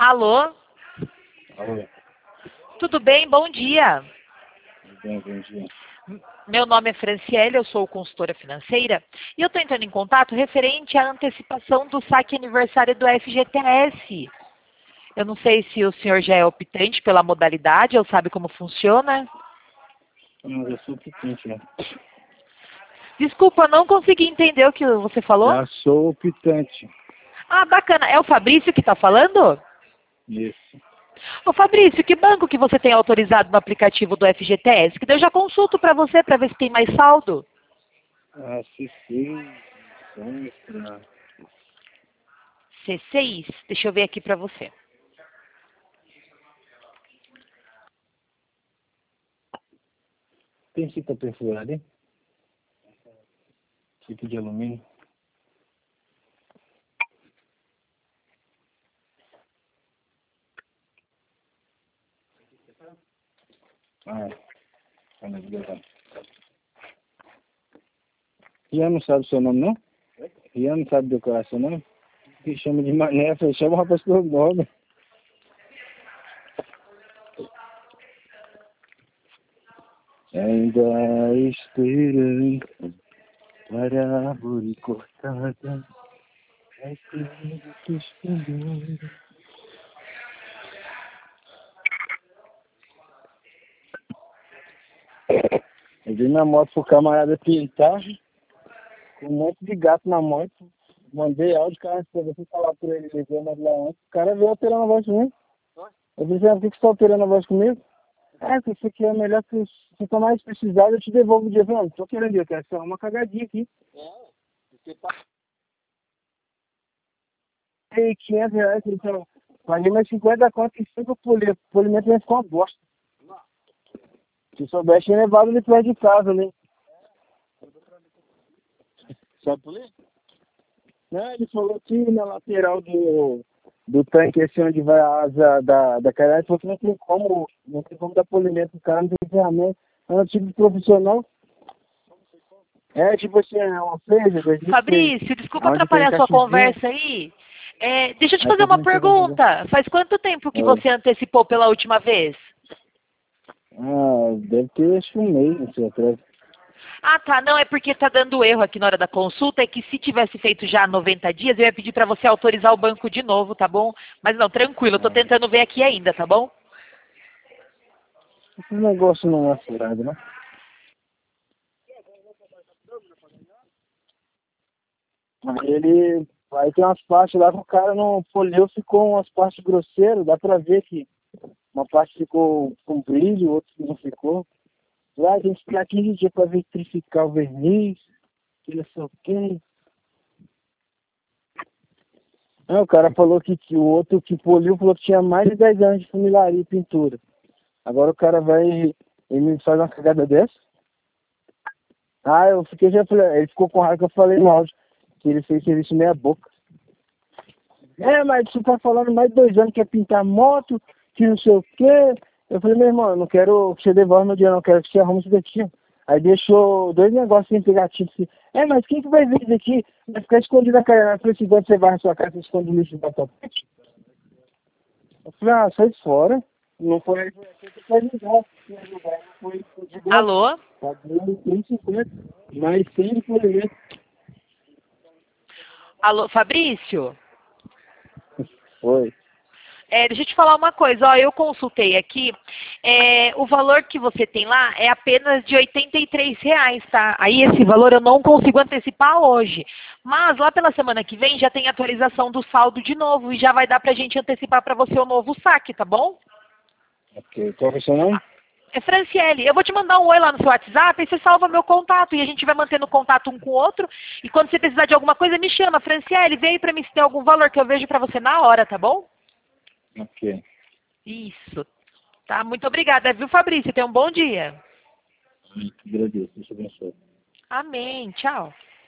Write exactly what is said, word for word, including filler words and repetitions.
Alô? Alô, Tudo bem? Bom dia. tudo bem, bom dia. Meu nome é Franciele, eu sou consultora financeira e eu estou entrando em contato referente à antecipação do saque aniversário do F G T S. Eu não sei se o senhor já é optante pela modalidade ou sabe como funciona. Mas eu sou optante, né? Desculpa, eu não consegui entender o que você falou. Já sou optante. Ah, bacana. É o Fabrício que está falando? Isso. Ô Fabrício, que banco que você tem autorizado no aplicativo do F G T S? Que daí eu já consulto para você para ver se tem mais saldo. A C C, Sonstra. C seis? Deixa eu ver aqui para você. Tem fita perfurada, hein? Fita de alumínio. Ah, tá na verdade. Rian não sabe o seu nome, não? Rian não sabe decorar seu nome? Que chama de mané, chama o rapaz pelo nome. Ainda esperando para a árvore cortada. É tudo que escolher. Eu vi minha moto pro camarada pintar, com um monte de gato na moto. Mandei áudio, cara, se você falar por ele, ligou, mas lá ontem. O cara veio alterando a voz comigo. Eu disse, por que que você tá alterando a voz comigo? Ah, que isso aqui é melhor que se for mais precisado, eu te devolvo o dia. Eu falei, não, tô querendo ir, eu quero só uma cagadinha aqui. Paguei quinhentos reais, então, paguei mais cinquenta contas e cinco polir. O polimento vai ficar uma bosta. Se soubesse, tinha levado ele perto de casa, né? Sabe polir? Não, ele falou que na lateral do, do tanque, esse onde vai a asa da, da caralho, ele falou que não tem como, não tem como dar polimento pro cara, não tem ferramenta. É um tipo de profissional. É tipo assim, é uma feira, dois mil e seis. Fabrício, desculpa Onde tem atrapalhar a sua cachoeira, conversa aí. É, deixa eu te aí fazer tem uma como você fazer. pergunta. Faz quanto tempo que Oi. você antecipou pela última vez? Ah, deve ter acho que um mês, não sei, atrás. Ah, tá. Não, é porque tá dando erro aqui na hora da consulta. É que se tivesse feito já noventa dias, eu ia pedir para você autorizar o banco de novo, tá bom? Mas não, tranquilo, eu tô Ah, tentando ver aqui ainda, tá bom? esse negócio não é furado, né? Aí ele. Aí tem umas partes lá que o cara não poliu, ficou umas partes grosseiras, dá pra ver que uma parte ficou com brilho, outra não ficou. Lá a gente fica quinze dias pra vitrificar o verniz, que não sei o quê. Aí o cara falou que, que o outro que poliu falou que tinha mais de dez anos de funilaria e pintura. Agora o cara vai e me faz uma cagada dessa. Ah, eu fiquei já falei, ele ficou com raiva que eu falei no áudio, que ele fez serviço meia boca. É, mas você tá falando mais de dois anos que é pintar moto, que não sei o quê. Eu falei, meu irmão, eu não quero que você devolva meu dinheiro, não, eu quero que você arrume isso daqui. Aí deixou dois negócios sem pegativo assim. É, mas quem que vai ver isso aqui? Vai ficar escondido na cara. Eu falei assim, quando você vai na sua casa, você esconde o lixo da tapete? Eu falei, ah, sai de fora. Não foi foi que foi ajudar. Foi ajudar, não foi de graça. Alô? Tá dando cento e cinquenta, mais cem de polimento. Alô, Fabrício? Foi. É, deixa eu te falar uma coisa, ó, eu consultei aqui, é, o valor que você tem lá é apenas de oitenta e três reais, tá? Aí esse valor eu não consigo antecipar hoje, mas lá pela semana que vem já tem atualização do saldo de novo e já vai dar pra gente antecipar pra você o novo saque, tá bom? Ok. Qual é o seu nome? É Franciele, eu vou te mandar um oi lá no seu WhatsApp e você salva meu contato e a gente vai mantendo contato um com o outro e quando você precisar de alguma coisa me chama, Franciele, vem pra mim se tem algum valor que eu vejo pra você na hora, tá bom? Ok. Isso. Tá, muito obrigada, viu, Fabrício? Tenha um bom dia. Muito agradeço. Deus te abençoe. Amém. Tchau.